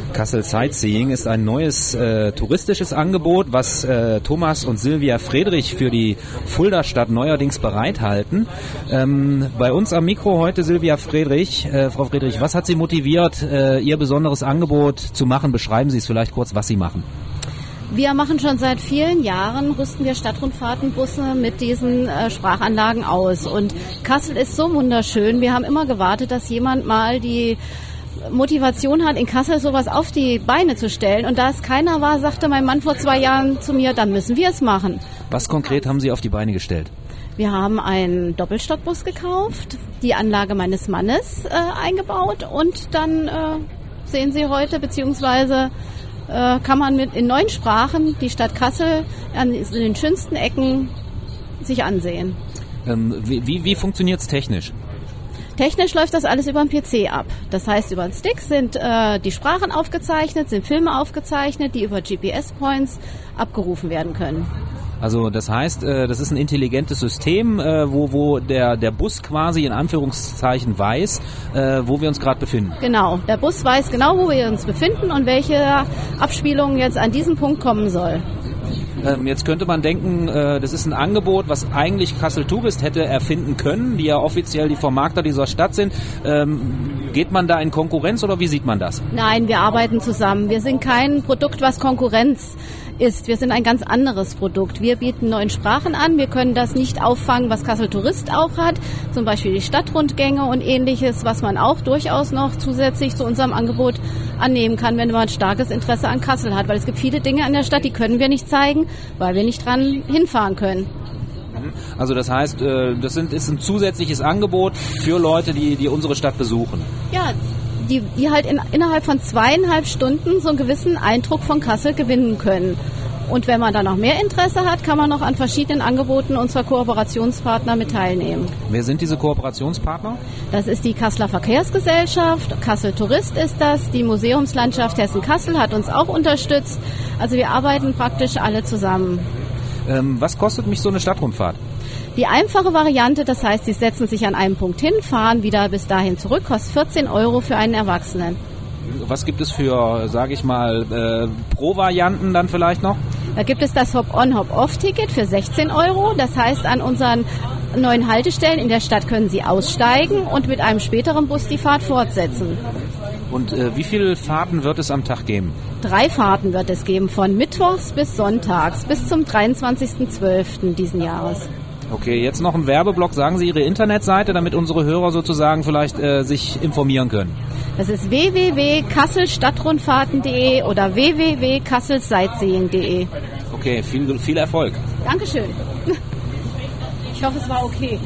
Kassel Sightseeing ist ein neues touristisches Angebot, was Thomas und Silvia Friedrich für die Fulda-Stadt neuerdings bereithalten. Bei uns am Mikro heute Silvia Friedrich. Frau Friedrich, was hat Sie motiviert, Ihr besonderes Angebot zu machen? Beschreiben Sie es vielleicht kurz, was Sie machen. Wir machen schon seit vielen Jahren, rüsten wir Stadtrundfahrtenbusse mit diesen Sprachanlagen aus. Und Kassel ist so wunderschön. Wir haben immer gewartet, dass jemand mal die Motivation hat, in Kassel sowas auf die Beine zu stellen. Und da es keiner war, sagte mein Mann vor 2 Jahren zu mir, dann müssen wir es machen. Was konkret haben Sie auf die Beine gestellt? Wir haben einen Doppelstockbus gekauft, die Anlage meines Mannes eingebaut und dann sehen Sie heute, beziehungsweise kann man in 9 Sprachen die Stadt Kassel in den schönsten Ecken sich ansehen. Wie funktioniert es technisch? Technisch läuft das alles über den PC ab. Das heißt, über den Stick sind die Sprachen aufgezeichnet, sind Filme aufgezeichnet, die über GPS-Points abgerufen werden können. Also das heißt, das ist ein intelligentes System, wo der Bus quasi in Anführungszeichen weiß, wo wir uns gerade befinden. Genau, der Bus weiß genau, wo wir uns befinden und welche Abspielung jetzt an diesem Punkt kommen soll. Jetzt könnte man denken, das ist ein Angebot, was eigentlich Kassel Tourist hätte erfinden können, die ja offiziell die Vermarkter dieser Stadt sind. Geht man da in Konkurrenz oder wie sieht man das? Nein, wir arbeiten zusammen. Wir sind kein Produkt, was Konkurrenz ist. Wir sind ein ganz anderes Produkt. Wir bieten 9 Sprachen an. Wir können das nicht auffangen, was Kassel Tourist auch hat. Zum Beispiel die Stadtrundgänge und Ähnliches, was man auch durchaus noch zusätzlich zu unserem Angebot annehmen kann, wenn man ein starkes Interesse an Kassel hat. Weil es gibt viele Dinge an der Stadt, die können wir nicht zeigen, weil wir nicht dran hinfahren können. Also das heißt, das ist ein zusätzliches Angebot für Leute, die unsere Stadt besuchen. Ja, die halt innerhalb von 2,5 Stunden so einen gewissen Eindruck von Kassel gewinnen können. Und wenn man da noch mehr Interesse hat, kann man noch an verschiedenen Angeboten unserer Kooperationspartner mit teilnehmen. Wer sind diese Kooperationspartner? Das ist die Kasseler Verkehrsgesellschaft, Kassel Tourist ist das, die Museumslandschaft Hessen-Kassel hat uns auch unterstützt. Also wir arbeiten praktisch alle zusammen. Was kostet mich so eine Stadtrundfahrt? Die einfache Variante, das heißt, Sie setzen sich an einem Punkt hin, fahren wieder bis dahin zurück, kostet 14 € für einen Erwachsenen. Was gibt es für, sage ich mal, Pro-Varianten dann vielleicht noch? Da gibt es das Hop-on, Hop-off-Ticket für 16 €. Das heißt, an unseren 9 Haltestellen in der Stadt können Sie aussteigen und mit einem späteren Bus die Fahrt fortsetzen. Und wie viele Fahrten wird es am Tag geben? 3 Fahrten wird es geben, von Mittwochs bis Sonntags, bis zum 23.12. diesen Jahres. Okay, jetzt noch ein Werbeblock. Sagen Sie Ihre Internetseite, damit unsere Hörer sozusagen vielleicht sich informieren können. Das ist www.kasselstadtrundfahrten.de oder www.kasselsightseeing.de. Okay, viel Erfolg. Dankeschön. Ich hoffe, es war okay.